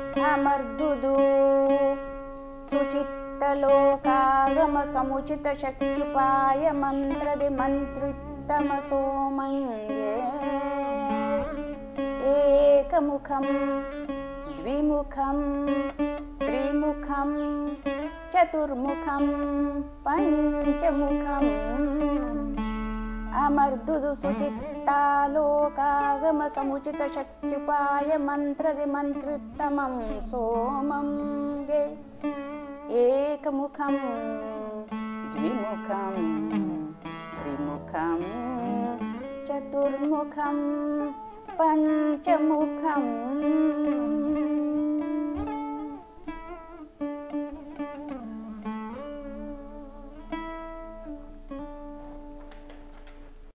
अमर्दुदु सुचित्तलोकागमसमुचितशक्त्युपाय मन्त्रदिमन्त्रितमसोमङ्गे एकमुखं द्विमुखं त्रिमुखं चतुर्मुखं पञ्चमुखम् अमर्दुदु सुचित्तालोकागमसमुचितशक्त्युपाय मन्त्रदिमन्त्रितमं सोमं गे एकमुखं द्विमुखं त्रिमुखं चतुर्मुखं पञ्चमुखम्